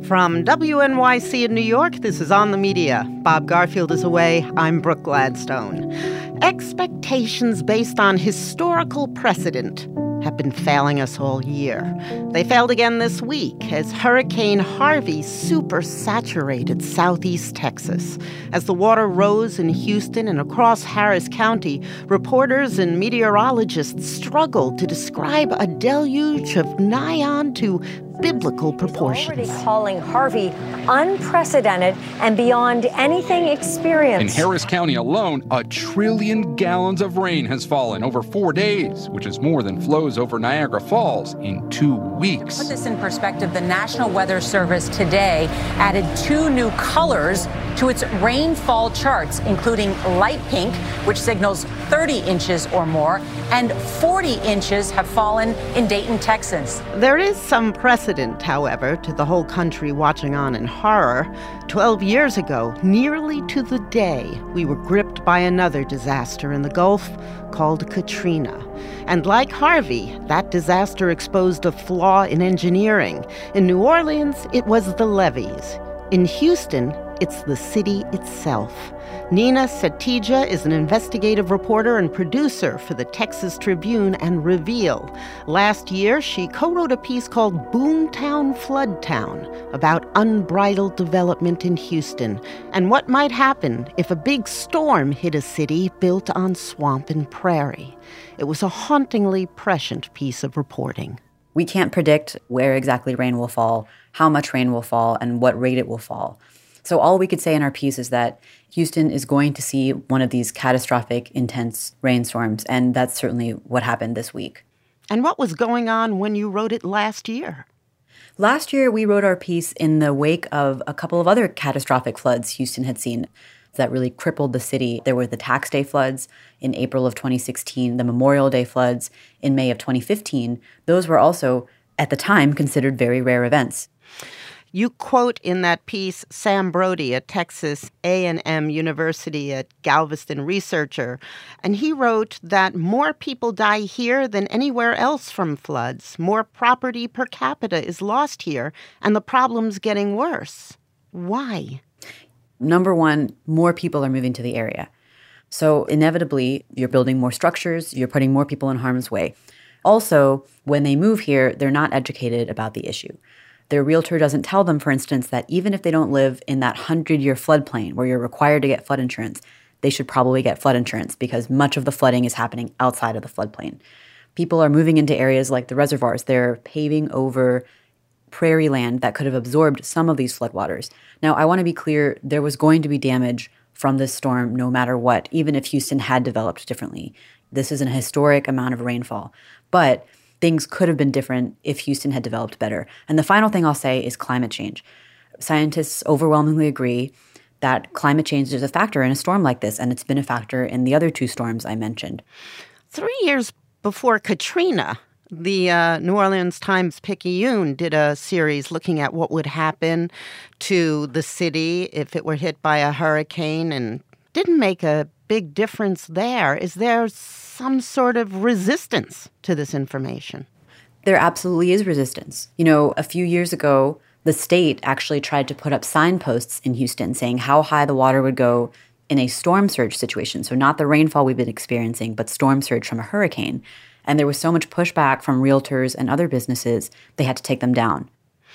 From WNYC in New York, this is On the Media. Bob Garfield is away. I'm Brooke Gladstone. Expectations based on historical precedent have been failing us all year. They failed again this week as Hurricane Harvey supersaturated southeast Texas. As the water rose in Houston and across Harris County, reporters and meteorologists struggled to describe a deluge of nigh on to biblical proportions. Already calling Harvey unprecedented and beyond anything experienced. In Harris County alone, 1 trillion gallons of rain has fallen over 4 days, which is more than flows over Niagara Falls in 2 weeks. To put this in perspective, the National Weather Service today added 2 new colors to its rainfall charts, including light pink, which signals 30 inches or more, and 40 inches have fallen in Dayton, Texas. There is some precedent, however, to the whole country watching on in horror. 12 years ago, nearly to the day, we were gripped by another disaster in the Gulf called Katrina. And like Harvey, that disaster exposed a flaw in engineering. In New Orleans, it was the levees. In Houston, it's the city itself. Nina Satija is an investigative reporter and producer for the Texas Tribune and Reveal. Last year, she co-wrote a piece called Boomtown Floodtown about unbridled development in Houston and what might happen if a big storm hit a city built on swamp and prairie. It was a hauntingly prescient piece of reporting. We can't predict where exactly rain will fall, how much rain will fall, and what rate it will fall. So all we could say in our piece is that Houston is going to see one of these catastrophic, intense rainstorms, and that's certainly what happened this week. And what was going on when you wrote it last year? Last year, we wrote our piece in the wake of a couple of other catastrophic floods Houston had seen that really crippled the city. There were the Tax Day floods in April of 2016, the Memorial Day floods in May of 2015. Those were also, at the time, considered very rare events. You quote in that piece Sam Brody, a Texas A&M University at Galveston researcher, and he wrote that more people die here than anywhere else from floods. More property per capita is lost here, and the problem's getting worse. Why? Number one, more people are moving to the area. So inevitably, you're building more structures, you're putting more people in harm's way. Also, when they move here, they're not educated about the issue. Their realtor doesn't tell them, for instance, that even if they don't live in that 100-year floodplain where you're required to get flood insurance, they should probably get flood insurance because much of the flooding is happening outside of the floodplain. People are moving into areas like the reservoirs. They're paving over prairie land that could have absorbed some of these floodwaters. Now, I want to be clear, there was going to be damage from this storm no matter what, even if Houston had developed differently. This is an historic amount of rainfall. But things could have been different if Houston had developed better. And the final thing I'll say is climate change. Scientists overwhelmingly agree that climate change is a factor in a storm like this, and it's been a factor in the other 2 storms I mentioned. 3 years before Katrina, the New Orleans Times-Picayune did a series looking at what would happen to the city if it were hit by a hurricane and didn't make a big difference there. Is there some sort of resistance to this information? There absolutely is resistance. You know, a few years ago, the state actually tried to put up signposts in Houston saying how high the water would go in a storm surge situation. So not the rainfall we've been experiencing, but storm surge from a hurricane. And there was so much pushback from realtors and other businesses, they had to take them down.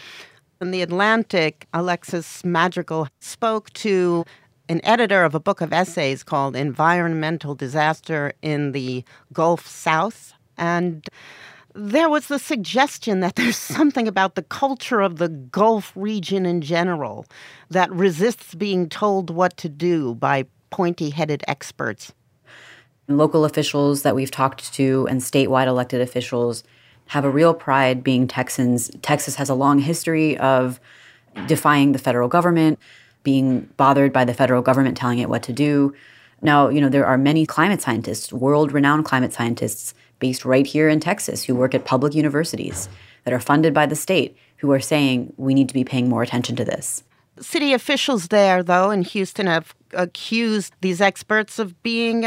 In The Atlantic, Alexis Madrigal spoke to an editor of a book of essays called Environmental Disaster in the Gulf South. And there was the suggestion that there's something about the culture of the Gulf region in general that resists being told what to do by pointy-headed experts. Local officials that we've talked to and statewide elected officials have a real pride being Texans. Texas has a long history of defying the federal government, being bothered by the federal government telling it what to do. Now, you know, there are many climate scientists, world-renowned climate scientists based right here in Texas who work at public universities that are funded by the state who are saying we need to be paying more attention to this. City officials there, though, in Houston have accused these experts of being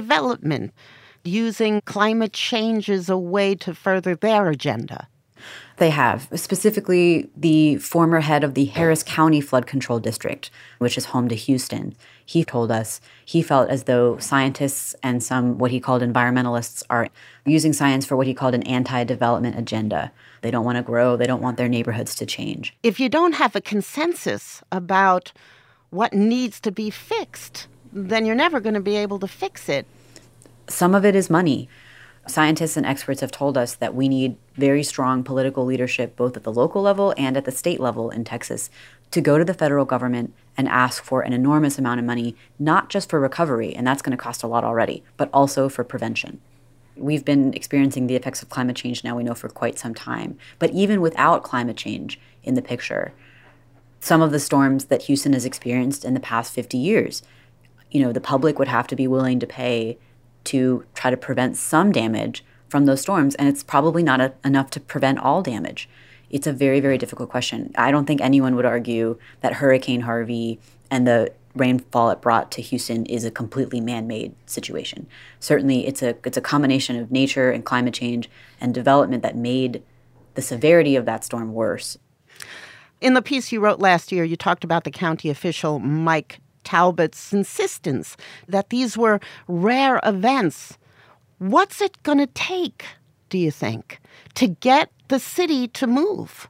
anti-development, using climate change as a way to further their agenda. They have, specifically the former head of the Harris County Flood Control District, which is home to Houston. He told us he felt as though scientists and some what he called environmentalists are using science for what he called an anti-development agenda. They don't want to grow. They don't want their neighborhoods to change. If you don't have a consensus about what needs to be fixed, then you're never going to be able to fix it. Some of it is money. Scientists and experts have told us that we need very strong political leadership, both at the local level and at the state level in Texas, to go to the federal government and ask for an enormous amount of money, not just for recovery, and that's going to cost a lot already, but also for prevention. We've been experiencing the effects of climate change now, we know, for quite some time. But even without climate change in the picture, some of the storms that Houston has experienced in the past 50 years, the public would have to be willing to pay to try to prevent some damage from those storms, and it's probably not enough to prevent all damage. It's a very, very difficult question. I don't think anyone would argue that Hurricane Harvey and the rainfall it brought to Houston is a completely man-made situation. Certainly, it's a combination of nature and climate change and development that made the severity of that storm worse. In the piece you wrote last year, you talked about the county official Mike Talbot's insistence that these were rare events. What's it going to take, do you think, to get the city to move?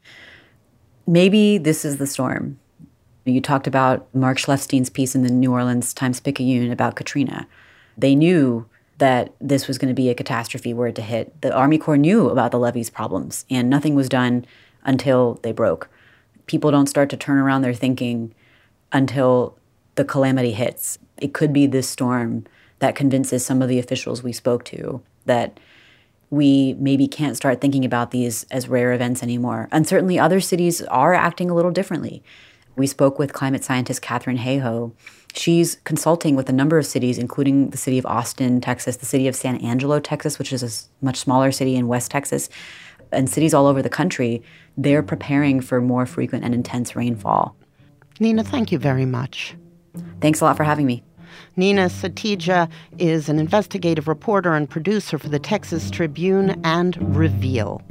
Maybe this is the storm. You talked about Mark Schleifstein's piece in the New Orleans Times-Picayune about Katrina. They knew that this was going to be a catastrophe were it to hit. The Army Corps knew about the levees problems, and nothing was done until they broke. People don't start to turn around their thinking until the calamity hits. It could be this storm that convinces some of the officials we spoke to that we maybe can't start thinking about these as rare events anymore. And certainly other cities are acting a little differently. We spoke with climate scientist Katherine Hayhoe. She's consulting with a number of cities, including the city of Austin, Texas, the city of San Angelo, Texas, which is a much smaller city in West Texas, and cities all over the country. They're preparing for more frequent and intense rainfall. Nina, thank you very much. Thanks a lot for having me. Nina Satija is an investigative reporter and producer for the Texas Tribune and Reveal.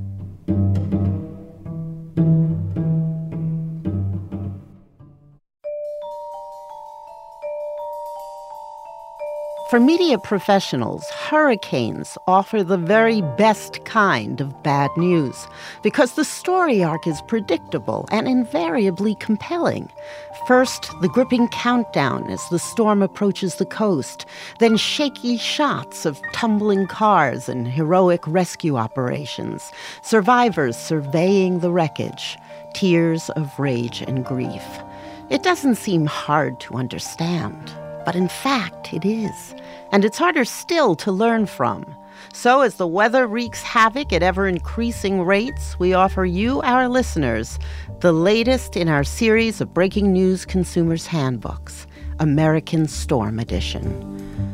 For media professionals, hurricanes offer the very best kind of bad news because the story arc is predictable and invariably compelling. First, the gripping countdown as the storm approaches the coast, then shaky shots of tumbling cars and heroic rescue operations, survivors surveying the wreckage, tears of rage and grief. It doesn't seem hard to understand. But in fact, it is. And it's harder still to learn from. So as the weather wreaks havoc at ever-increasing rates, we offer you, our listeners, the latest in our series of breaking news consumers' handbooks, American Storm Edition.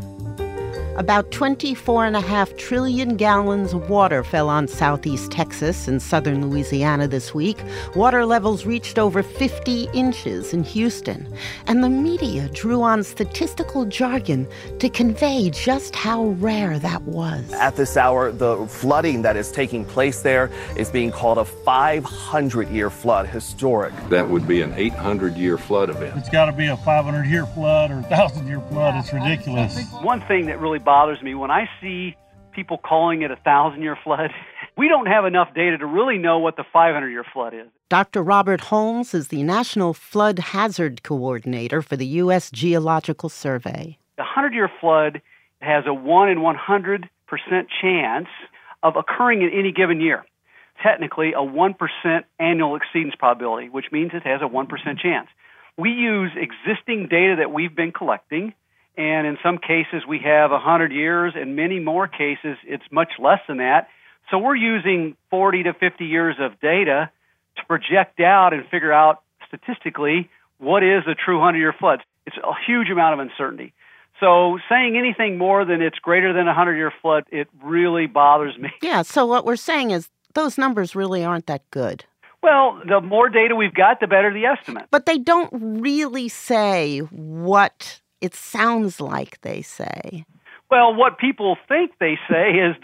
About 24.5 trillion gallons of water fell on southeast Texas and southern Louisiana this week. Water levels reached over 50 inches in Houston. And the media drew on statistical jargon to convey just how rare that was. At this hour, the flooding that is taking place there is being called a 500-year flood, historic. That would be an 800-year flood event. It's got to be a 500-year flood or a 1,000-year flood. It's ridiculous. One thing that really bothers me when I see people calling it a 1,000-year flood, we don't have enough data to really know what the 500-year flood is. Dr. Robert Holmes is the National Flood Hazard Coordinator for the U.S. Geological Survey. The 100-year flood has a 1 in 100% chance of occurring in any given year. Technically, a 1% annual exceedance probability, which means it has a 1% chance. We use existing data that we've been collecting, and in some cases we have 100 years. In many more cases, it's much less than that. So we're using 40 to 50 years of data to project out and figure out statistically what is a true 100-year flood. It's a huge amount of uncertainty. So saying anything more than it's greater than a 100-year flood, it really bothers me. Yeah, so what we're saying is those numbers really aren't that good. Well, the more data we've got, the better the estimate. But they don't really say what it sounds like they say. Well, what people think they say is that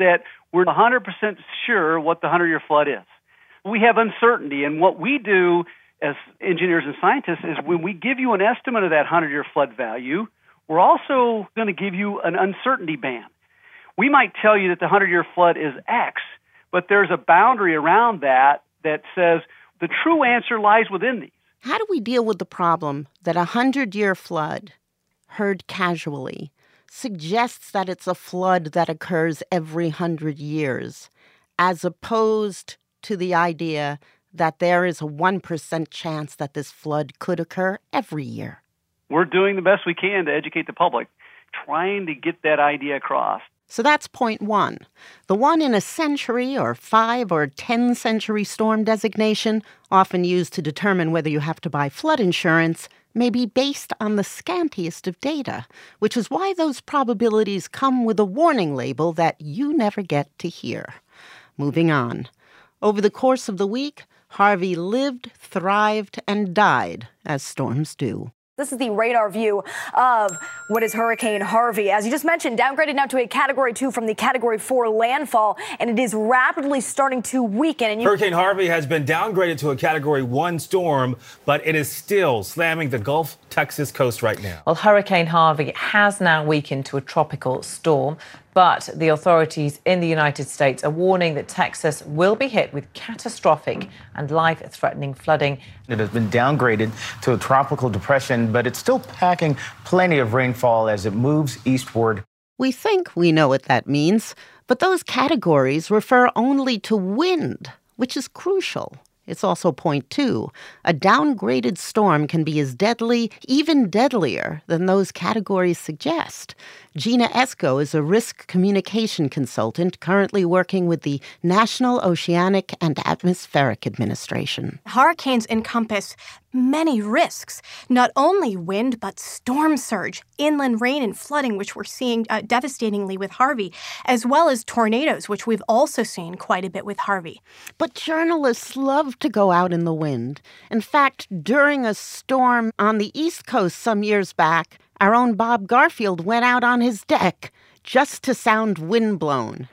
we're 100% sure what the 100-year flood is. We have uncertainty, and what we do as engineers and scientists is when we give you an estimate of that 100-year flood value, we're also going to give you an uncertainty band. We might tell you that the 100-year flood is X, but there's a boundary around that says the true answer lies within these. How do we deal with the problem that a 100-year flood, heard casually, suggests that it's a flood that occurs every 100 years, as opposed to the idea that there is a 1% chance that this flood could occur every year? We're doing the best we can to educate the public, trying to get that idea across. So that's point one. The 1 in a century or 5 or 10 century storm designation, often used to determine whether you have to buy flood insurance, may be based on the scantiest of data, which is why those probabilities come with a warning label that you never get to hear. Moving on. Over the course of the week, Harvey lived, thrived, and died, as storms do. This is the radar view of what is Hurricane Harvey. As you just mentioned, downgraded now to a Category 2 from the Category 4 landfall, and it is rapidly starting to weaken. And Hurricane Harvey has been downgraded to a Category 1 storm, but it is still slamming the Gulf Texas coast right now. Well, Hurricane Harvey has now weakened to a tropical storm, but the authorities in the United States are warning that Texas will be hit with catastrophic and life-threatening flooding. It has been downgraded to a tropical depression, but it's still packing plenty of rainfall as it moves eastward. We think we know what that means, but those categories refer only to wind, which is crucial. It's also point two. A downgraded storm can be as deadly, even deadlier, than those categories suggest. Gina Esco is a risk communication consultant currently working with the National Oceanic and Atmospheric Administration. Hurricanes encompass many risks, not only wind, but storm surge, inland rain and flooding, which we're seeing devastatingly with Harvey, as well as tornadoes, which we've also seen quite a bit with Harvey. But journalists love to go out in the wind. In fact, during a storm on the East Coast some years back, our own Bob Garfield went out on his deck just to sound windblown.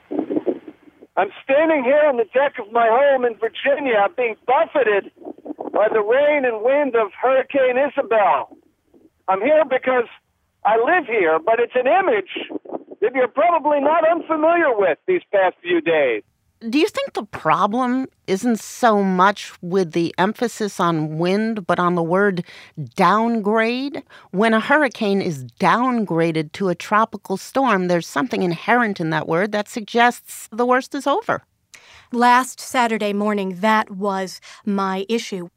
I'm standing here on the deck of my home in Virginia, being buffeted by the rain and wind of Hurricane Isabel. I'm here because I live here, but it's an image that you're probably not unfamiliar with these past few days. Do you think the problem isn't so much with the emphasis on wind, but on the word downgrade? When a hurricane is downgraded to a tropical storm, there's something inherent in that word that suggests the worst is over. Last Saturday morning, that was my issue.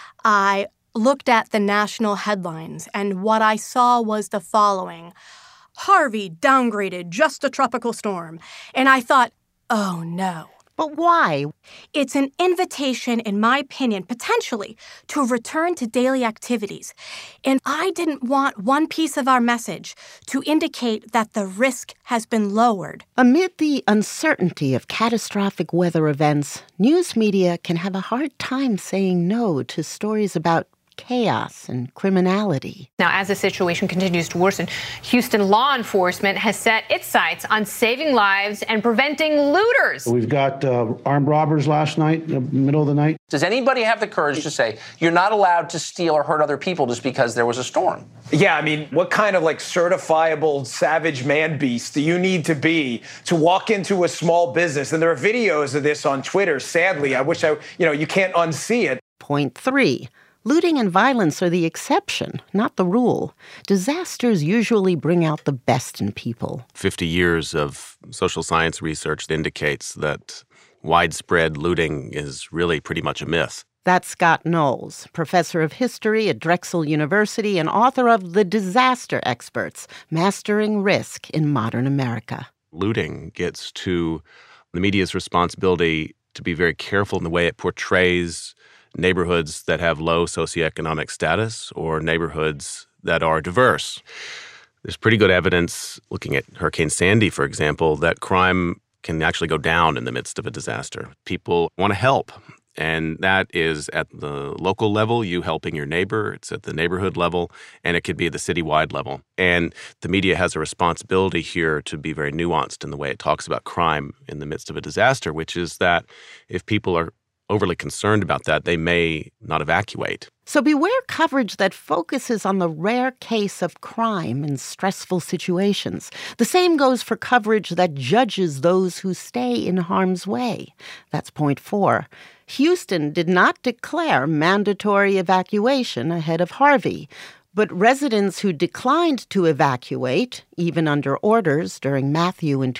I looked at the national headlines, and what I saw was the following: Harvey downgraded, just a tropical storm. And I thought, oh no. But why? It's an invitation, in my opinion, potentially, to return to daily activities. And I didn't want one piece of our message to indicate that the risk has been lowered. Amid the uncertainty of catastrophic weather events, news media can have a hard time saying no to stories about chaos and criminality. Now, as the situation continues to worsen, Houston law enforcement has set its sights on saving lives and preventing looters. We've got armed robbers last night, in the middle of the night. Does anybody have the courage to say you're not allowed to steal or hurt other people just because there was a storm? Yeah, I mean, what kind of certifiable savage man beast do you need to be to walk into a small business? And there are videos of this on Twitter. Sadly, I wish you can't unsee it. Point three. Looting and violence are the exception, not the rule. Disasters usually bring out the best in people. 50 years of social science research indicates that widespread looting is really pretty much a myth. That's Scott Knowles, professor of history at Drexel University and author of The Disaster Experts, Mastering Risk in Modern America. Looting gets to the media's responsibility to be very careful in the way it portrays neighborhoods that have low socioeconomic status or neighborhoods that are diverse. There's pretty good evidence, looking at Hurricane Sandy, for example, that crime can actually go down in the midst of a disaster. People want to help. And that is at the local level, you helping your neighbor. It's at the neighborhood level, and it could be at the citywide level. And the media has a responsibility here to be very nuanced in the way it talks about crime in the midst of a disaster, which is that if people are overly concerned about that, they may not evacuate. So beware coverage that focuses on the rare case of crime in stressful situations. The same goes for coverage that judges those who stay in harm's way. That's point 4. Houston did not declare mandatory evacuation ahead of Harvey, but residents who declined to evacuate, even under orders during Matthew in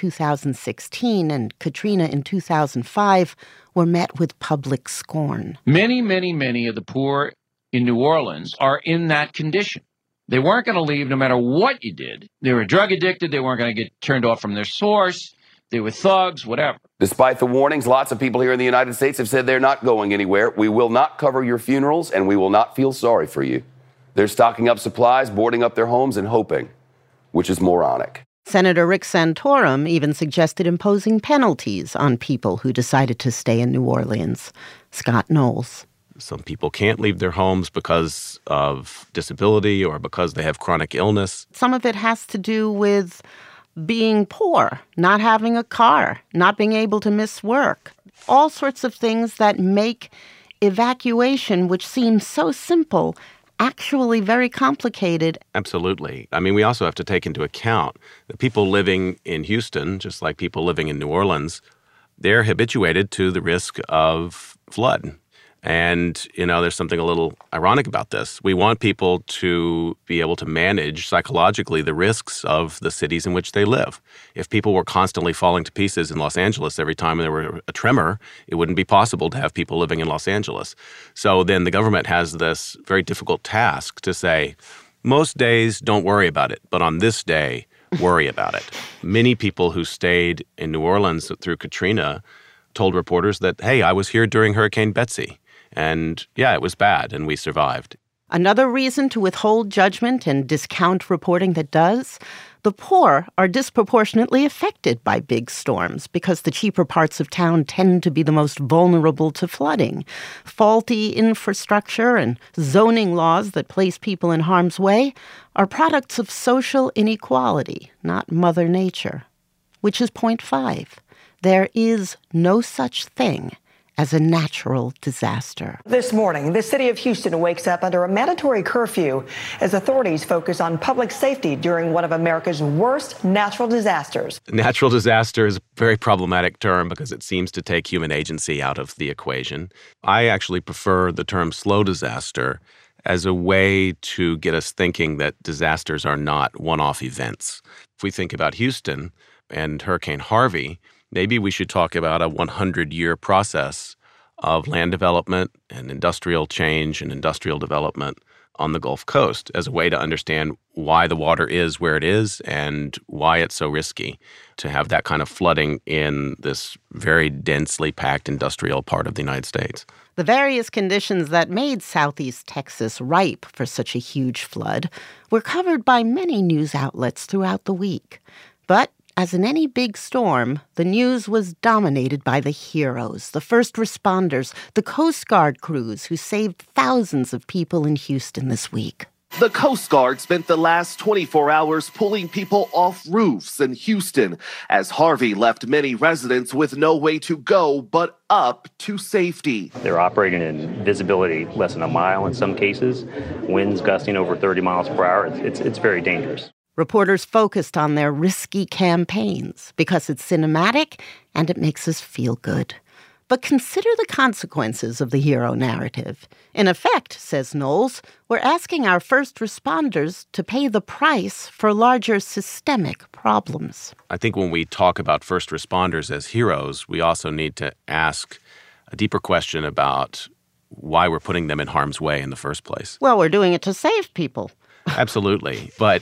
2016 and Katrina in 2005, were met with public scorn. Many of the poor in New Orleans are in that condition. They weren't going to leave no matter what you did. They were drug addicted. They weren't going to get turned off from their source. They were thugs, whatever. Despite the warnings, lots of people here in the United States have said they're not going anywhere. We will not cover your funerals, and we will not feel sorry for you. They're stocking up supplies, boarding up their homes, and hoping, which is moronic. Senator Rick Santorum even suggested imposing penalties on people who decided to stay in New Orleans. Scott Knowles. Some people can't leave their homes because of disability or because they have chronic illness. Some of it has to do with being poor, not having a car, not being able to miss work. All sorts of things that make evacuation, which seems so simple, actually very complicated. Absolutely. I mean, we also have to take into account that people living in Houston, just like people living in New Orleans, they're habituated to the risk of flood. And, there's something a little ironic about this. We want people to be able to manage psychologically the risks of the cities in which they live. If people were constantly falling to pieces in Los Angeles every time there were a tremor, it wouldn't be possible to have people living in Los Angeles. So then the government has this very difficult task to say, most days don't worry about it, but on this day, worry about it. Many people who stayed in New Orleans through Katrina told reporters that, hey, I was here during Hurricane Betsy. And yeah, it was bad, and we survived. Another reason to withhold judgment and discount reporting that does? The poor are disproportionately affected by big storms because the cheaper parts of town tend to be the most vulnerable to flooding. Faulty infrastructure and zoning laws that place people in harm's way are products of social inequality, not Mother Nature. Which is point 5. There is no such thing as a natural disaster. This morning, the city of Houston wakes up under a mandatory curfew as authorities focus on public safety during one of America's worst natural disasters. Natural disaster is a very problematic term because it seems to take human agency out of the equation. I actually prefer the term slow disaster as a way to get us thinking that disasters are not one-off events. If we think about Houston and Hurricane Harvey, maybe we should talk about a 100-year process of land development and industrial change and industrial development on the Gulf Coast as a way to understand why the water is where it is and why it's so risky to have that kind of flooding in this very densely packed industrial part of the United States. The various conditions that made Southeast Texas ripe for such a huge flood were covered by many news outlets throughout the week. But as in any big storm, the news was dominated by the heroes, the first responders, the Coast Guard crews who saved thousands of people in Houston this week. The Coast Guard spent the last 24 hours pulling people off roofs in Houston as Harvey left many residents with no way to go but up to safety. They're operating in visibility less than a mile in some cases, winds gusting over 30 miles per hour. It's very dangerous. Reporters focused on their risky campaigns because it's cinematic and it makes us feel good. But consider the consequences of the hero narrative. In effect, says Knowles, we're asking our first responders to pay the price for larger systemic problems. I think when we talk about first responders as heroes, we also need to ask a deeper question about why we're putting them in harm's way in the first place. Well, we're doing it to save people. Absolutely. But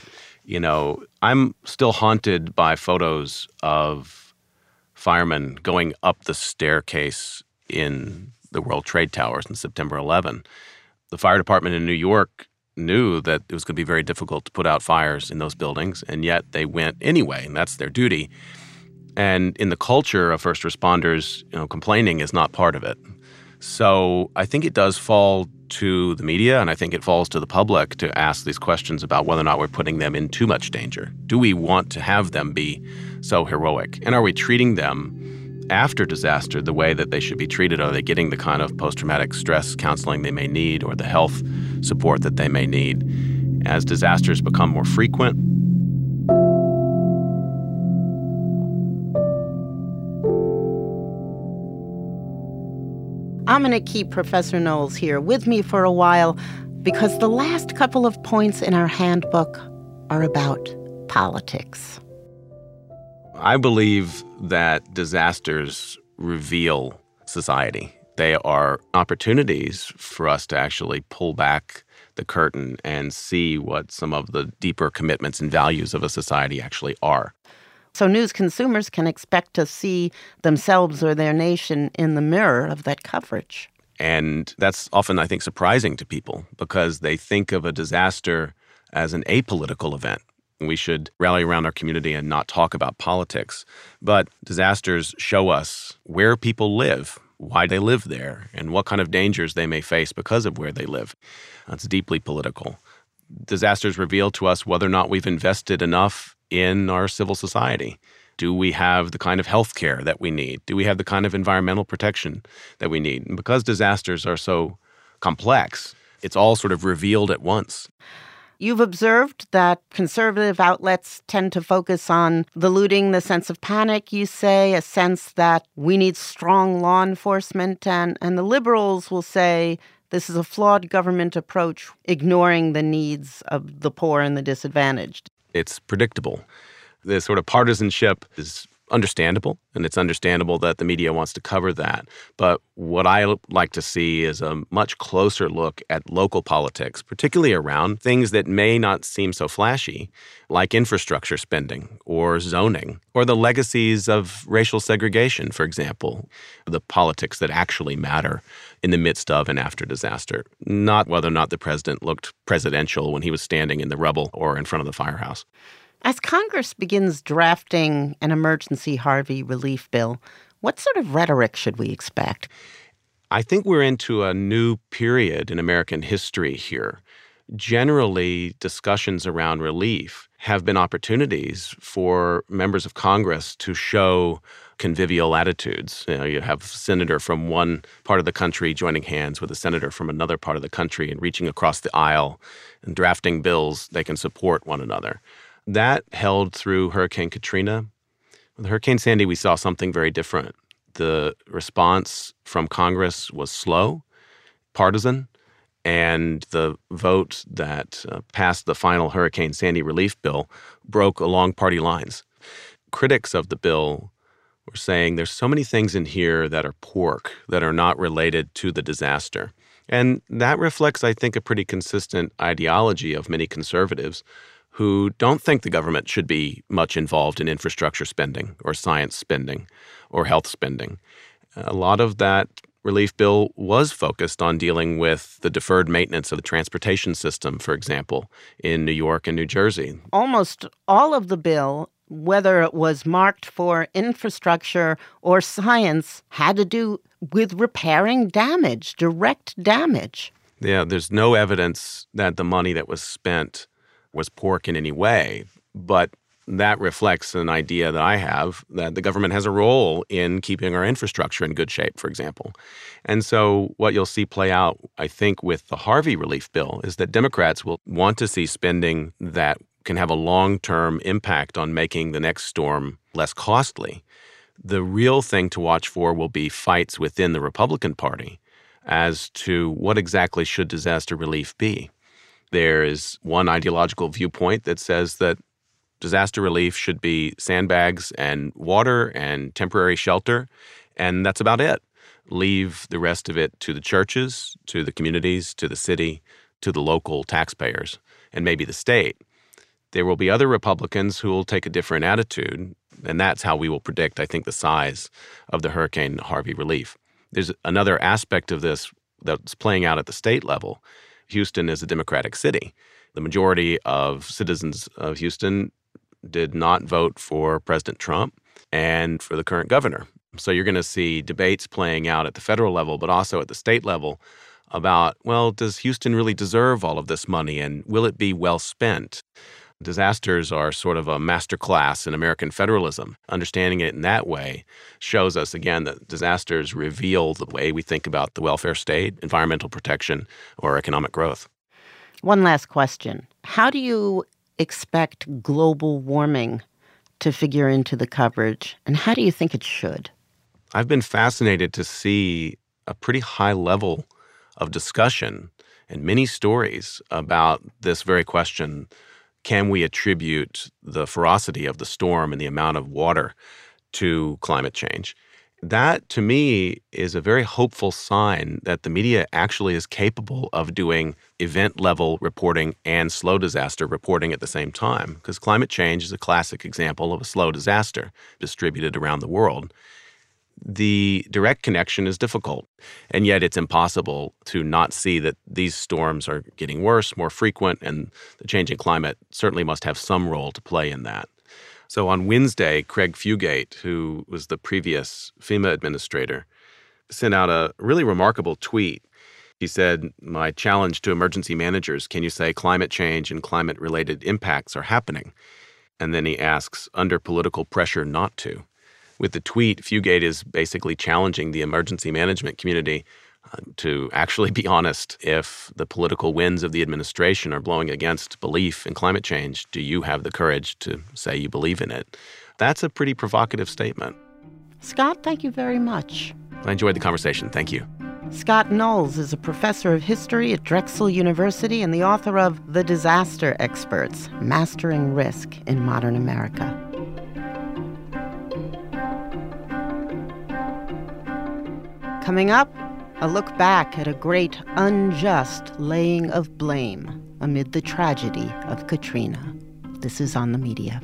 I'm still haunted by photos of firemen going up the staircase in the World Trade Towers on September 11. The fire department in New York knew that it was going to be very difficult to put out fires in those buildings, and yet they went anyway, and that's their duty. And in the culture of first responders, complaining is not part of it. So I think it does fall to the media, and I think it falls to the public to ask these questions about whether or not we're putting them in too much danger. Do we want to have them be so heroic? And are we treating them after disaster the way that they should be treated? Are they getting the kind of post-traumatic stress counseling they may need or the health support that they may need? As disasters become more frequent, I'm going to keep Professor Knowles here with me for a while because the last couple of points in our handbook are about politics. I believe that disasters reveal society. They are opportunities for us to actually pull back the curtain and see what some of the deeper commitments and values of a society actually are. So news consumers can expect to see themselves or their nation in the mirror of that coverage. And that's often, I think, surprising to people because they think of a disaster as an apolitical event. We should rally around our community and not talk about politics. But disasters show us where people live, why they live there, and what kind of dangers they may face because of where they live. That's deeply political. Disasters reveal to us whether or not we've invested enough in our civil society. Do we have the kind of health care that we need? Do we have the kind of environmental protection that we need? And because disasters are so complex, it's all sort of revealed at once. You've observed that conservative outlets tend to focus on the looting, the sense of panic, you say, a sense that we need strong law enforcement, and the liberals will say this is a flawed government approach, ignoring the needs of the poor and the disadvantaged. It's predictable. The sort of partisanship is understandable, and it's understandable that the media wants to cover that. But what I like to see is a much closer look at local politics, particularly around things that may not seem so flashy, like infrastructure spending or zoning, or the legacies of racial segregation, for example, the politics that actually matter in the midst of and after disaster, not whether or not the president looked presidential when he was standing in the rubble or in front of the firehouse. As Congress begins drafting an emergency Harvey relief bill, what sort of rhetoric should we expect? I think we're into a new period in American history here. Generally, discussions around relief have been opportunities for members of Congress to show convivial attitudes. You have a senator from one part of the country joining hands with a senator from another part of the country and reaching across the aisle and drafting bills they can support one another. That held through Hurricane Katrina. With Hurricane Sandy, we saw something very different. The response from Congress was slow, partisan, and the vote that passed the final Hurricane Sandy relief bill broke along party lines. Critics of the bill were saying there's so many things in here that are pork, that are not related to the disaster. And that reflects, I think, a pretty consistent ideology of many conservatives who don't think the government should be much involved in infrastructure spending or science spending or health spending. A lot of that relief bill was focused on dealing with the deferred maintenance of the transportation system, for example, in New York and New Jersey. Almost all of the bill, whether it was marked for infrastructure or science, had to do with repairing damage, direct damage. Yeah, there's no evidence that the money that was spent was pork in any way, but that reflects an idea that I have that the government has a role in keeping our infrastructure in good shape, for example. And so what you'll see play out, I think, with the Harvey relief bill is that Democrats will want to see spending that can have a long-term impact on making the next storm less costly. The real thing to watch for will be fights within the Republican Party as to what exactly should disaster relief be. There is one ideological viewpoint that says that disaster relief should be sandbags and water and temporary shelter, and that's about it. Leave the rest of it to the churches, to the communities, to the city, to the local taxpayers, and maybe the state. There will be other Republicans who will take a different attitude, and that's how we will predict, I think, the size of the Hurricane Harvey relief. There's another aspect of this that's playing out at the state level. Houston is a Democratic city. The majority of citizens of Houston did not vote for President Trump and for the current governor. So you're going to see debates playing out at the federal level, but also at the state level about, well, does Houston really deserve all of this money, and will it be well spent? Disasters are sort of a masterclass in American federalism. Understanding it in that way shows us, again, that disasters reveal the way we think about the welfare state, environmental protection, or economic growth. One last question. How do you expect global warming to figure into the coverage, and how do you think it should? I've been fascinated to see a pretty high level of discussion and many stories about this very question. Can we attribute the ferocity of the storm and the amount of water to climate change? That, to me, is a very hopeful sign that the media actually is capable of doing event-level reporting and slow disaster reporting at the same time, because climate change is a classic example of a slow disaster distributed around the world. The direct connection is difficult, and yet it's impossible to not see that these storms are getting worse, more frequent, and the changing climate certainly must have some role to play in that. So on Wednesday, Craig Fugate, who was the previous FEMA administrator, sent out a really remarkable tweet. He said, "My challenge to emergency managers, can you say climate change and climate-related impacts are happening?" And then he asks, under political pressure not to. With the tweet, Fugate is basically challenging the emergency management community to actually be honest. If the political winds of the administration are blowing against belief in climate change, do you have the courage to say you believe in it? That's a pretty provocative statement. Scott, thank you very much. I enjoyed the conversation. Thank you. Scott Knowles is a professor of history at Drexel University and the author of The Disaster Experts, Mastering Risk in Modern America. Coming up, a look back at a great unjust laying of blame amid the tragedy of Katrina. This is On the Media.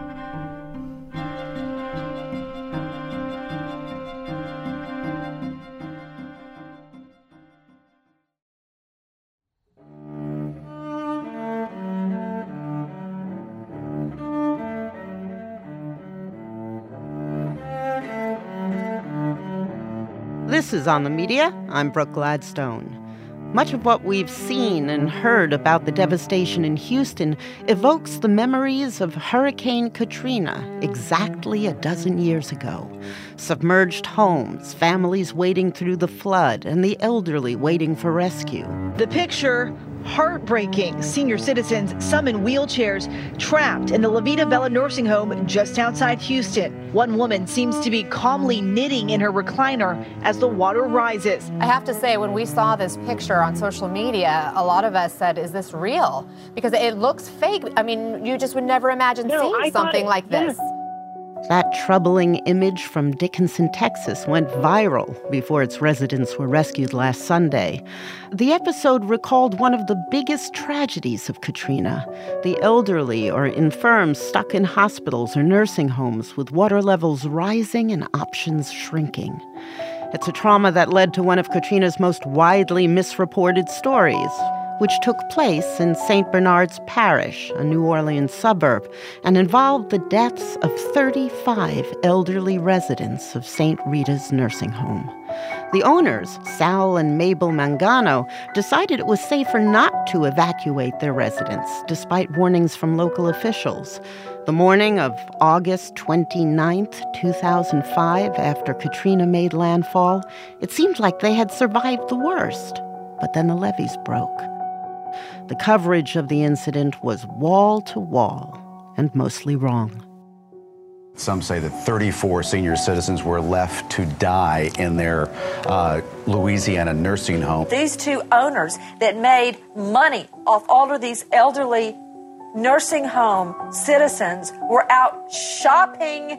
This is On the Media. I'm Brooke Gladstone. Much of what we've seen and heard about the devastation in Houston evokes the memories of Hurricane Katrina exactly a dozen years ago. Submerged homes, families wading through the flood, and the elderly waiting for rescue. The picture, heartbreaking. Senior citizens, some in wheelchairs, trapped in the La Vida Bella nursing home just outside Houston. One woman seems to be calmly knitting in her recliner as the water rises. I have to say, when we saw this picture on social media, a lot of us said, is this real? Because it looks fake. I mean, you just would never imagine seeing something like this. That troubling image from Dickinson, Texas, went viral before its residents were rescued last Sunday. The episode recalled one of the biggest tragedies of Katrina: the elderly or infirm stuck in hospitals or nursing homes with water levels rising and options shrinking. It's a trauma that led to one of Katrina's most widely misreported stories, which took place in St. Bernard's Parish, a New Orleans suburb, and involved the deaths of 35 elderly residents of St. Rita's nursing home. The owners, Sal and Mabel Mangano, decided it was safer not to evacuate their residents, despite warnings from local officials. The morning of August 29th, 2005, after Katrina made landfall, it seemed like they had survived the worst. But then the levees broke. The coverage of the incident was wall to wall and mostly wrong. Some say that 34 senior citizens were left to die in their Louisiana nursing home. These two owners that made money off all of these elderly nursing home citizens were out shopping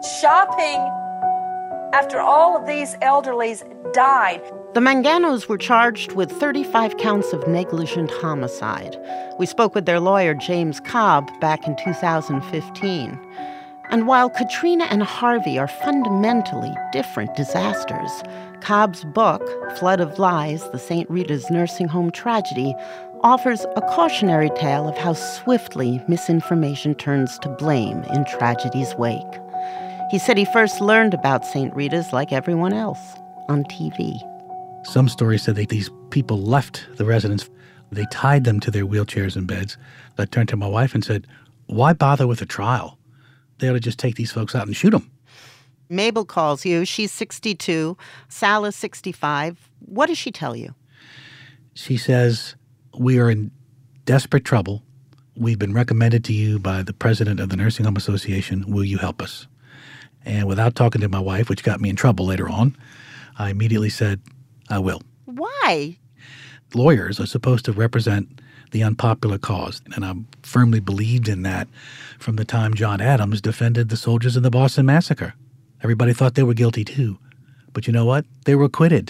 after all of these elderlies died. The Manganos were charged with 35 counts of negligent homicide. We spoke with their lawyer, James Cobb, back in 2015. And while Katrina and Harvey are fundamentally different disasters, Cobb's book, Flood of Lies, The St. Rita's Nursing Home Tragedy, offers a cautionary tale of how swiftly misinformation turns to blame in tragedy's wake. He said he first learned about St. Rita's, like everyone else, on TV. Some stories said that these people left the residence. They tied them to their wheelchairs and beds. I turned to my wife and said, why bother with a trial? They ought to just take these folks out and shoot them. Mabel calls you. She's 62. Sal is 65. What does she tell you? She says, we are in desperate trouble. We've been recommended to you by the president of the Nursing Home Association. Will you help us? And without talking to my wife, which got me in trouble later on, I immediately said, I will. Why? Lawyers are supposed to represent the unpopular cause, and I firmly believed in that from the time John Adams defended the soldiers in the Boston Massacre. Everybody thought they were guilty too. But you know what? They were acquitted.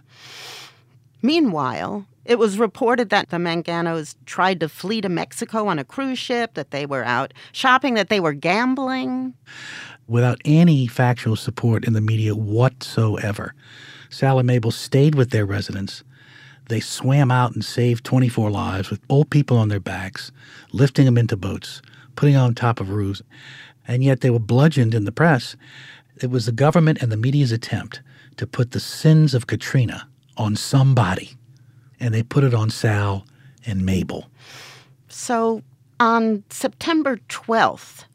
Meanwhile, it was reported that the Manganos tried to flee to Mexico on a cruise ship, that they were out shopping, that they were gambling. Without any factual support in the media whatsoever, Sal and Mabel stayed with their residents. They swam out and saved 24 lives with old people on their backs, lifting them into boats, putting them on top of roofs. And yet they were bludgeoned in the press. It was the government and the media's attempt to put the sins of Katrina on somebody. And they put it on Sal and Mabel. So on September 12th,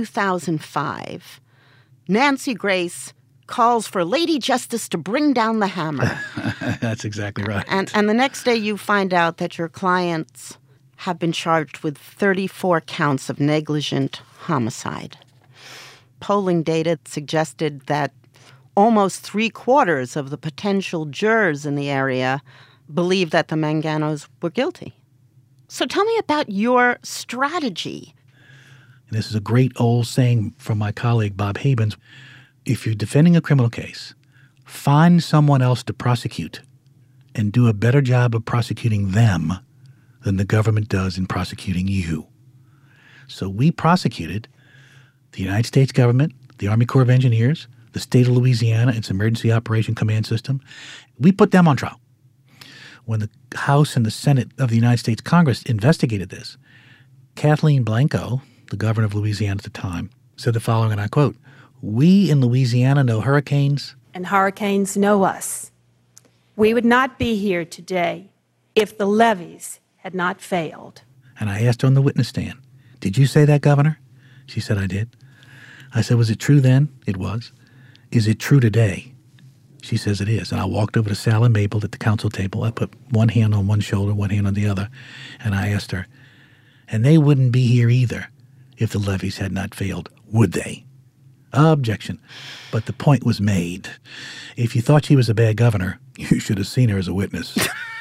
2005, Nancy Grace calls for Lady Justice to bring down the hammer. That's exactly right. And the next day you find out that your clients have been charged with 34 counts of negligent homicide. Polling data suggested that almost 3/4 of the potential jurors in the area believed that the Manganos were guilty. So tell me about your strategy. And this is a great old saying from my colleague Bob Habens. If you're defending a criminal case, find someone else to prosecute and do a better job of prosecuting them than the government does in prosecuting you. So we prosecuted the United States government, the Army Corps of Engineers, the state of Louisiana, its Emergency Operation Command System. We put them on trial. When the House and the Senate of the United States Congress investigated this, Kathleen Blanco, the governor of Louisiana at the time, said the following, and I quote, "We in Louisiana know hurricanes. And hurricanes know us. We would not be here today if the levees had not failed." And I asked her on the witness stand, "Did you say that, Governor?" She said, "I did." I said, "Was it true then?" It was. "Is it true today?" She says it is. And I walked over to Sal and Mabel at the council table. I put one hand on one shoulder, one hand on the other, and I asked her, "And they wouldn't be here either if the levees had not failed, would they?" Objection. But the point was made. If you thought she was a bad governor, you should have seen her as a witness.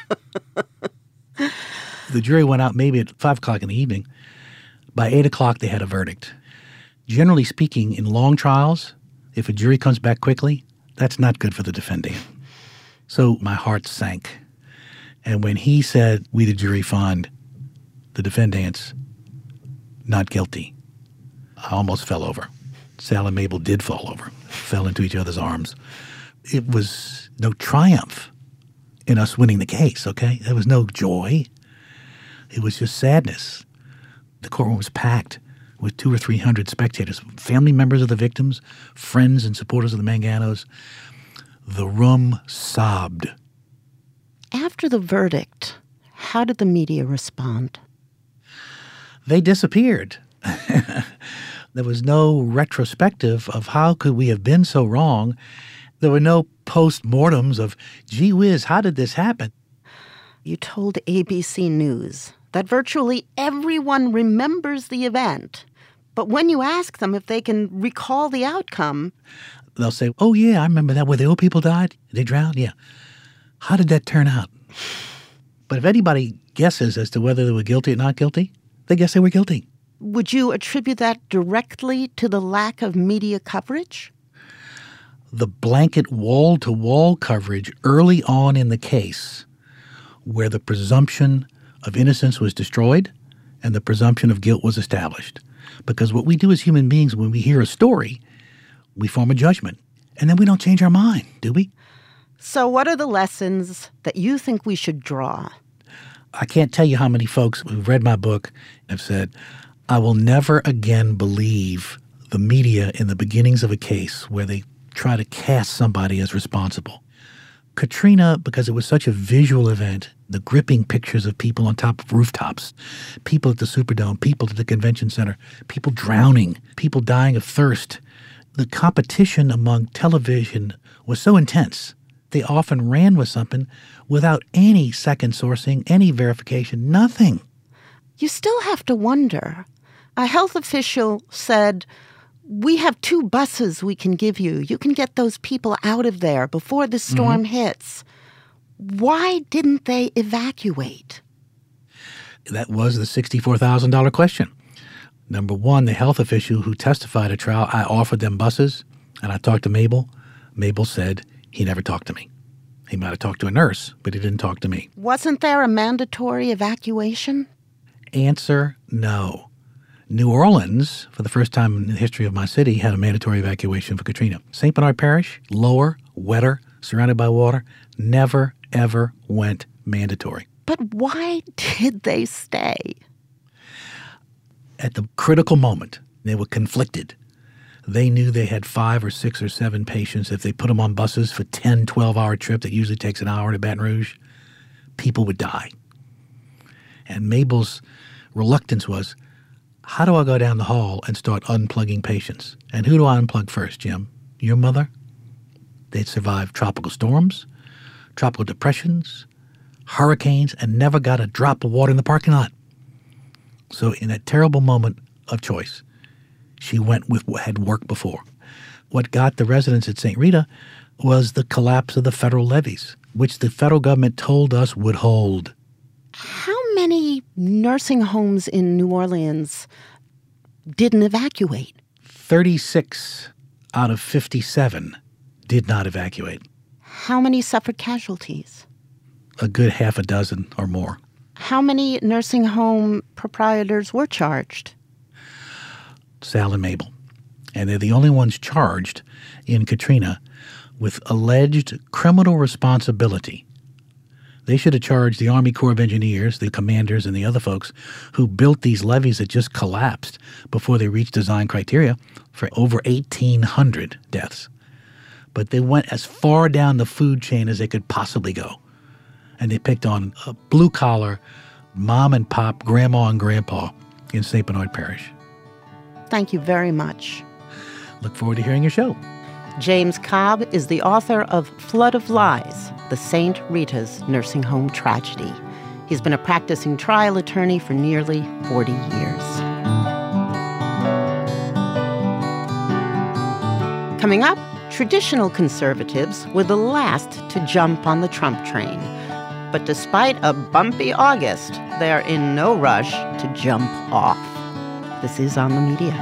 The jury went out maybe at 5 o'clock in the evening. By 8 o'clock, they had a verdict. Generally speaking, in long trials, if a jury comes back quickly, that's not good for the defendant. So my heart sank. And when he said, "We, the jury, find the defendants not guilty," I almost fell over. Sal and Mabel did fall over, fell into each other's arms. It was no triumph in us winning the case, okay? There was no joy. It was just sadness. The courtroom was packed with 200 or 300 spectators, family members of the victims, friends and supporters of the Manganos. The room sobbed. After the verdict, how did the media respond? They disappeared. There was no retrospective of how could we have been so wrong. There were no post-mortems of, gee whiz, how did this happen? You told ABC News that virtually everyone remembers the event. But when you ask them if they can recall the outcome, they'll say, "Oh, yeah, I remember that, where the old people died. They drowned, yeah. How did that turn out?" But if anybody guesses as to whether they were guilty or not guilty, they guess they were guilty. Would you attribute that directly to the lack of media coverage? The blanket wall-to-wall coverage early on in the case, where the presumption of innocence was destroyed and the presumption of guilt was established. Because what we do as human beings when we hear a story, we form a judgment. And then we don't change our mind, do we? So what are the lessons that you think we should draw? I can't tell you how many folks who've read my book have said, "I will never again believe the media in the beginnings of a case where they try to cast somebody as responsible. Katrina, because it was such a visual event, the gripping pictures of people on top of rooftops, people at the Superdome, people at the convention center, people drowning, people dying of thirst. The competition among television was so intense. They often ran with something without any second sourcing, any verification, nothing. You still have to wonder. A health official said, "We have 2 buses we can give you. You can get those people out of there before the storm hits." Why didn't they evacuate? That was the $64,000 question. Number one, the health official who testified at trial, I offered them buses, and I talked to Mabel. Mabel said he never talked to me. He might have talked to a nurse, but he didn't talk to me. Wasn't there a mandatory evacuation? Answer, no. New Orleans, for the first time in the history of my city, had a mandatory evacuation for Katrina. St. Bernard Parish, lower, wetter, surrounded by water, never, ever went mandatory. But why did they stay? At the critical moment, they were conflicted. They knew they had 5 or 6 or 7 patients. If they put them on buses for 10, 12-hour trip that usually takes an hour to Baton Rouge, people would die. And Mabel's reluctance was, how do I go down the hall and start unplugging patients? And who do I unplug first, Jim? Your mother? They'd survived tropical storms, tropical depressions, hurricanes, and never got a drop of water in the parking lot. So in that terrible moment of choice, she went with what had worked before. What got the residents at St. Rita was the collapse of the federal levees, which the federal government told us would hold. How many nursing homes in New Orleans didn't evacuate? 36 out of 57 did not evacuate. How many suffered casualties? A good half a dozen or more. How many nursing home proprietors were charged? Sal and Mabel. And they're the only ones charged in Katrina with alleged criminal responsibility. They should have charged the Army Corps of Engineers, the commanders, and the other folks who built these levees that just collapsed before they reached design criteria for over 1,800 deaths. But they went as far down the food chain as they could possibly go. And they picked on a blue-collar mom and pop, grandma and grandpa in St. Bernard Parish. Thank you very much. Look forward to hearing your show. James Cobb is the author of Flood of Lies, the St. Rita's Nursing Home Tragedy. He's been a practicing trial attorney for nearly 40 years. Coming up, traditional conservatives were the last to jump on the Trump train. But despite a bumpy August, they're in no rush to jump off. This is On the Media.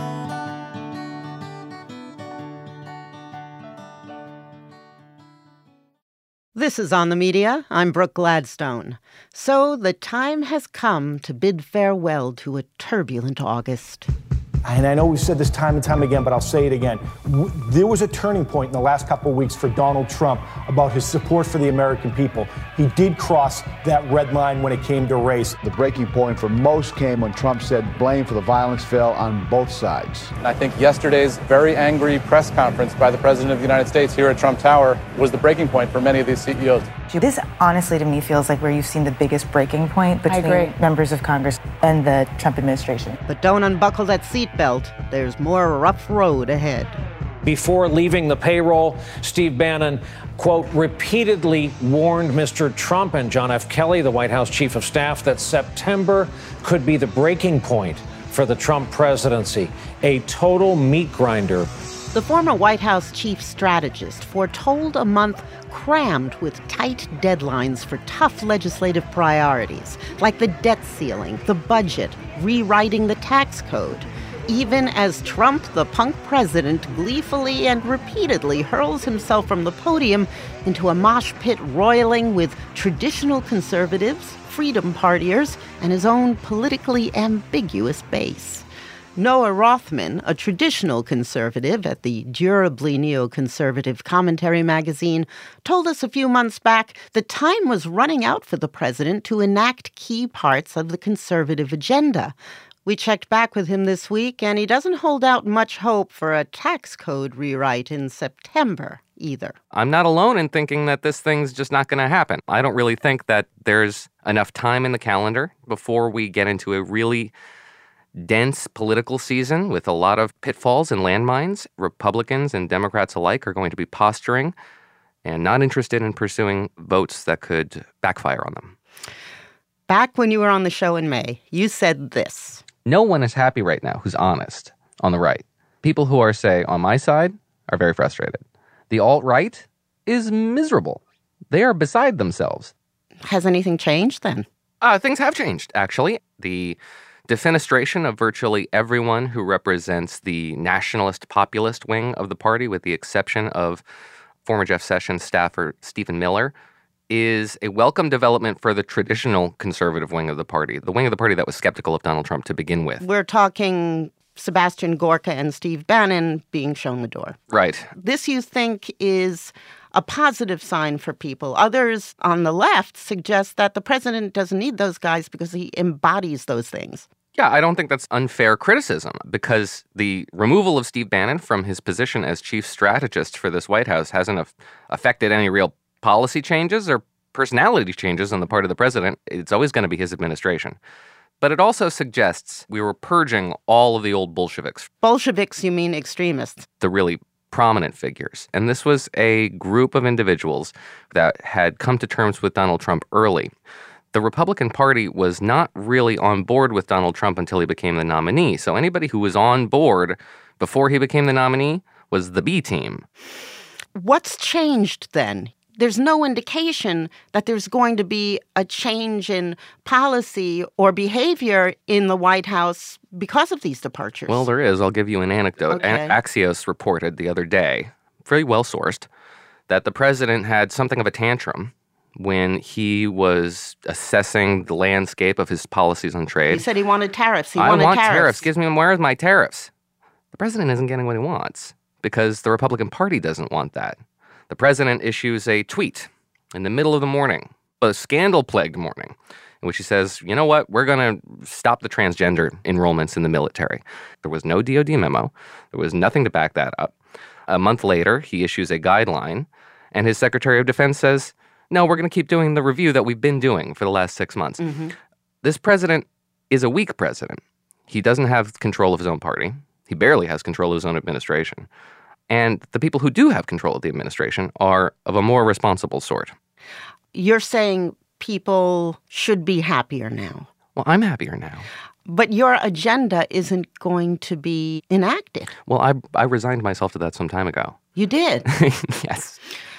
This is On the Media. I'm Brooke Gladstone. So the time has come to bid farewell to a turbulent August. And I know we've said this time and time again, but I'll say it again. There was a turning point in the last couple of weeks for Donald Trump about his support for the American people. He did cross that red line when it came to race. The breaking point for most came when Trump said blame for the violence fell on both sides. I think yesterday's very angry press conference by the President of the United States here at Trump Tower was the breaking point for many of these CEOs. This honestly to me feels like where you've seen the biggest breaking point between members of Congress and the Trump administration. But don't unbuckle that seatbelt. There's more rough road ahead. Before leaving the payroll, Steve Bannon, quote, repeatedly warned Mr. Trump and John F. Kelly, the White House chief of staff, that September could be the breaking point for the Trump presidency, a total meat grinder. The former White House chief strategist foretold a month crammed with tight deadlines for tough legislative priorities, like the debt ceiling, the budget, rewriting the tax code. Even as Trump, the punk president, gleefully and repeatedly hurls himself from the podium into a mosh pit roiling with traditional conservatives, freedom partiers, and his own politically ambiguous base. Noah Rothman, a traditional conservative at the durably neoconservative Commentary magazine, told us a few months back that time was running out for the president to enact key parts of the conservative agenda. We checked back with him this week, and he doesn't hold out much hope for a tax code rewrite in September either. I'm not alone in thinking that this thing's just not going to happen. I don't really think that there's enough time in the calendar before we get into a really dense political season with a lot of pitfalls and landmines. Republicans and Democrats alike are going to be posturing and not interested in pursuing votes that could backfire on them. Back when you were on the show in May, you said this. No one is happy right now who's honest on the right. People who are, say, on my side are very frustrated. The alt-right is miserable. They are beside themselves. Has anything changed then? Things have changed, actually. The defenestration of virtually everyone who represents the nationalist populist wing of the party, with the exception of former Jeff Sessions staffer Stephen Miller, is a welcome development for the traditional conservative wing of the party, the wing of the party that was skeptical of Donald Trump to begin with. We're talking Sebastian Gorka and Steve Bannon being shown the door. Right. This, you think, is a positive sign for people. Others on the left suggest that the president doesn't need those guys because he embodies those things. Yeah, I don't think that's unfair criticism, because the removal of Steve Bannon from his position as chief strategist for this White House hasn't affected any real policy changes or personality changes on the part of the president. It's always going to be his administration. But it also suggests we were purging all of the old Bolsheviks. Bolsheviks, you mean extremists? The really prominent figures. And this was a group of individuals that had come to terms with Donald Trump early. The Republican Party was not really on board with Donald Trump until he became the nominee. So anybody who was on board before he became the nominee was the B team. What's changed then? There's no indication that there's going to be a change in policy or behavior in the White House because of these departures. Well, there is. I'll give you an anecdote. Okay. Axios reported the other day, very well sourced, that the president had something of a tantrum when he was assessing the landscape of his policies on trade. He said he wanted tariffs. I want tariffs. Gives me, where's my tariffs? The president isn't getting what he wants because the Republican Party doesn't want that. The president issues a tweet in the middle of the morning, a scandal-plagued morning, in which he says, you know what, we're going to stop the transgender enrollments in the military. There was no DOD memo. There was nothing to back that up. A month later, he issues a guideline, and his Secretary of Defense says, no, we're going to keep doing the review that we've been doing for the last 6 months. Mm-hmm. This president is a weak president. He doesn't have control of his own party. He barely has control of his own administration. And the people who do have control of the administration are of a more responsible sort. You're saying people should be happier now. Well, I'm happier now. But your agenda isn't going to be enacted. Well, I resigned myself to that some time ago. You did? Yes.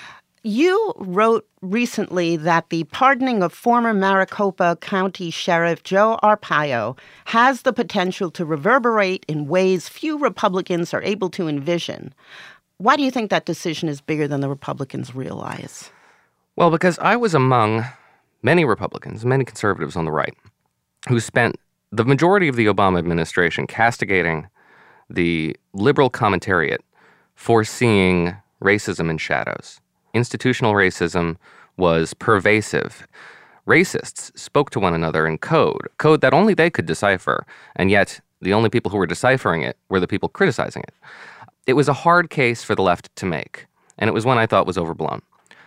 You wrote recently that the pardoning of former Maricopa County Sheriff Joe Arpaio has the potential to reverberate in ways few Republicans are able to envision. Why do you think that decision is bigger than the Republicans realize? Well, because I was among many Republicans, many conservatives on the right, who spent the majority of the Obama administration castigating the liberal commentariat for seeing racism in shadows. Institutional racism was pervasive. Racists spoke to one another in code that only they could decipher, and yet the only people who were deciphering it were the people criticizing it. It was a hard case for the left to make, and it was one I thought was overblown.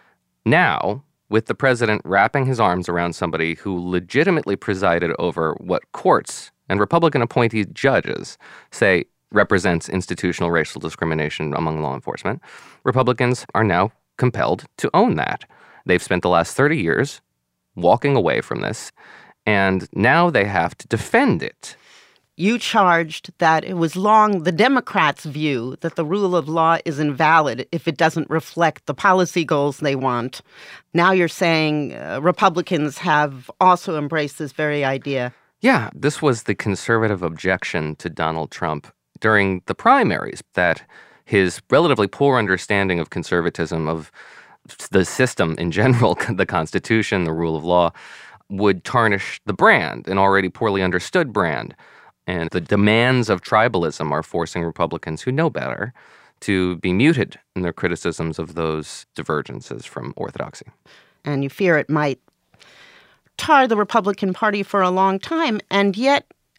Now, with the president wrapping his arms around somebody who legitimately presided over what courts and Republican appointed judges say represents institutional racial discrimination among law enforcement, Republicans are now compelled to own that. They've spent the last 30 years walking away from this, and now they have to defend it. You charged that it was long the Democrats' view that the rule of law is invalid if it doesn't reflect the policy goals they want. Now you're saying Republicans have also embraced this very idea. Yeah, this was the conservative objection to Donald Trump during the primaries, that his relatively poor understanding of conservatism, of the system in general, the Constitution, the rule of law, would tarnish the brand, an already poorly understood brand. And the demands of tribalism are forcing Republicans who know better to be muted in their criticisms of those divergences from orthodoxy. And you fear it might tar the Republican Party for a long time, and yet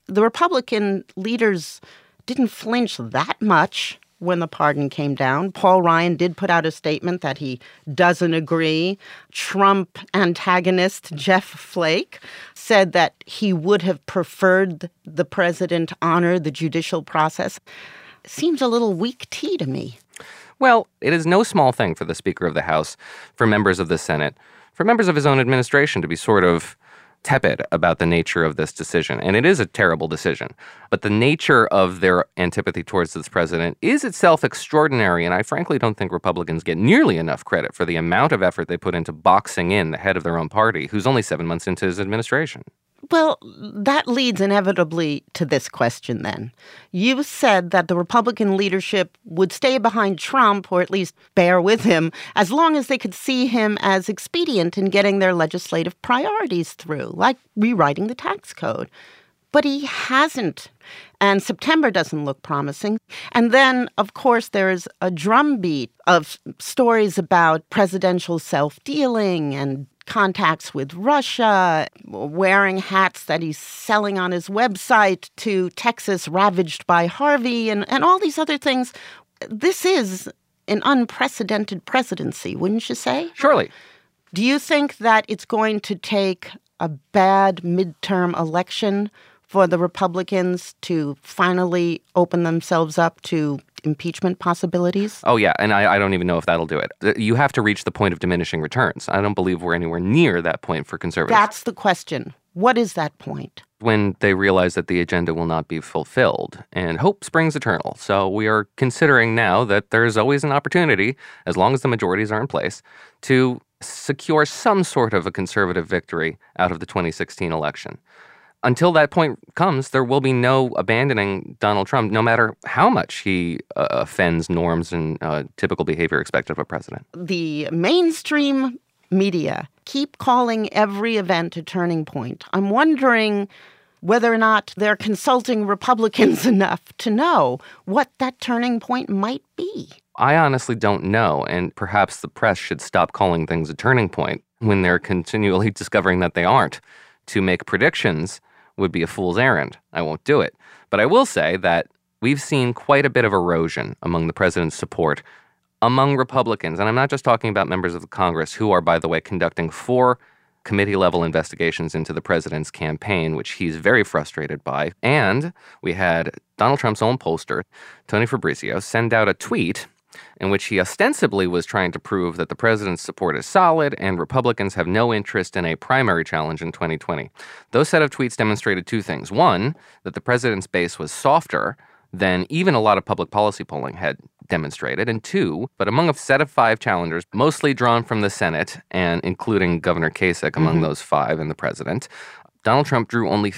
the Republican leaders didn't flinch that much when the pardon came down. Paul Ryan did put out a statement that he doesn't agree. Trump antagonist Jeff Flake said that he would have preferred the president honor the judicial process. Seems a little weak tea to me. Well, it is no small thing for the Speaker of the House, for members of the Senate, for members of his own administration to be sort of tepid about the nature of this decision. And it is a terrible decision. But the nature of their antipathy towards this president is itself extraordinary. And I frankly don't think Republicans get nearly enough credit for the amount of effort they put into boxing in the head of their own party, who's only 7 months into his administration. Well, that leads inevitably to this question then. You said that the Republican leadership would stay behind Trump, or at least bear with him, as long as they could see him as expedient in getting their legislative priorities through, like rewriting the tax code. But he hasn't. And September doesn't look promising. And then, of course, there's a drumbeat of stories about presidential self-dealing and contacts with Russia, wearing hats that he's selling on his website to Texas ravaged by Harvey, and all these other things. This is an unprecedented presidency, wouldn't you say? Surely. Do you think that it's going to take a bad midterm election for the Republicans to finally open themselves up to impeachment possibilities? Oh, yeah, and I don't even know if that'll do it. You have to reach the point of diminishing returns. I don't believe we're anywhere near that point for conservatives. That's the question. What is that point? When they realize that the agenda will not be fulfilled, and hope springs eternal. So we are considering now that there's always an opportunity, as long as the majorities are in place, to secure some sort of a conservative victory out of the 2016 election. Until that point comes, there will be no abandoning Donald Trump, no matter how much he offends norms and typical behavior expected of a president. The mainstream media keep calling every event a turning point. I'm wondering whether or not they're consulting Republicans enough to know what that turning point might be. I honestly don't know, and perhaps the press should stop calling things a turning point when they're continually discovering that they aren't. To make predictions would be a fool's errand. I won't do it. But I will say that we've seen quite a bit of erosion among the president's support among Republicans. And I'm not just talking about members of the Congress who are, by the way, conducting 4 committee-level investigations into the president's campaign, which he's very frustrated by. And we had Donald Trump's own pollster, Tony Fabrizio, send out a tweet in which he ostensibly was trying to prove that the president's support is solid and Republicans have no interest in a primary challenge in 2020. Those set of tweets demonstrated 2 things. One, that the president's base was softer than even a lot of public policy polling had demonstrated. And 2, but among a set of 5 challengers, mostly drawn from the Senate and including Governor Kasich among those 5 and the president, Donald Trump drew only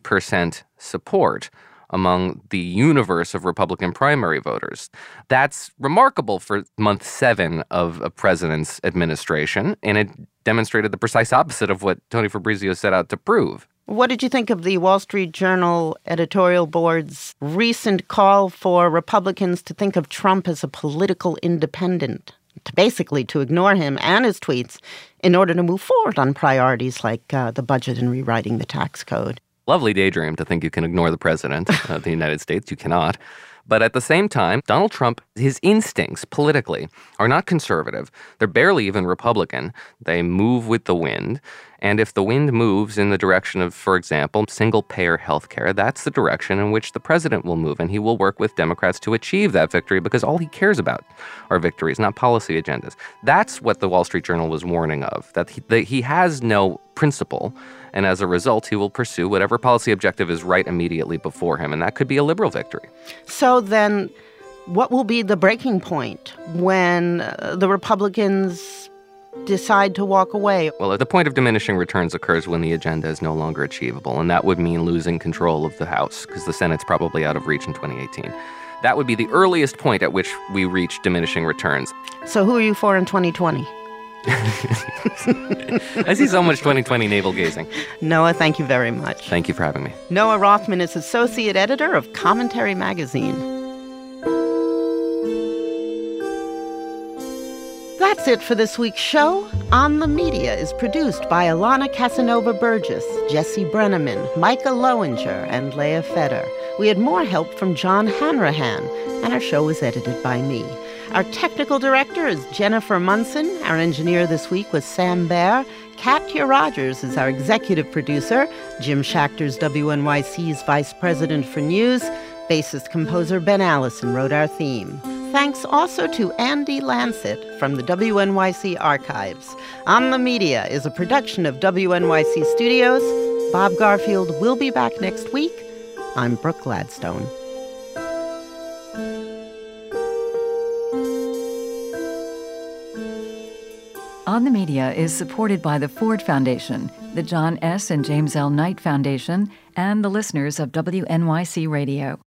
50% support among the universe of Republican primary voters. That's remarkable for month 7 of a president's administration, and it demonstrated the precise opposite of what Tony Fabrizio set out to prove. What did you think of the Wall Street Journal editorial board's recent call for Republicans to think of Trump as a political independent, basically to ignore him and his tweets in order to move forward on priorities like the budget and rewriting the tax code? Lovely daydream to think you can ignore the president of the United States. You cannot. But at the same time, Donald Trump, his instincts politically are not conservative. They're barely even Republican. They move with the wind. And if the wind moves in the direction of, for example, single-payer health care, that's the direction in which the president will move. And he will work with Democrats to achieve that victory because all he cares about are victories, not policy agendas. That's what the Wall Street Journal was warning of, that he has no principle. And as a result, he will pursue whatever policy objective is right immediately before him. And that could be a liberal victory. So then what will be the breaking point when the Republicans decide to walk away? Well, the point of diminishing returns occurs when the agenda is no longer achievable. And that would mean losing control of the House because the Senate's probably out of reach in 2018. That would be the earliest point at which we reach diminishing returns. So who are you for in 2020? I see so much 2020 navel-gazing. Noah, thank you very much. Thank you for having me. Noah Rothman is associate editor of Commentary Magazine. That's it for this week's show. On the Media is produced by Alana Casanova Burgess, Jesse Brenneman, Micah Lowinger, and Leah Feder. We had more help from John Hanrahan, and our show was edited by me. Our technical director is Jennifer Munson. Our engineer this week was Sam Baer. Katya Rogers is our executive producer. Jim Schachter's WNYC's vice president for news. Bassist composer Ben Allison wrote our theme. Thanks also to Andy Lancet from the WNYC Archives. On the Media is a production of WNYC Studios. Bob Garfield will be back next week. I'm Brooke Gladstone. On the Media is supported by the Ford Foundation, the John S. and James L. Knight Foundation, and the listeners of WNYC Radio.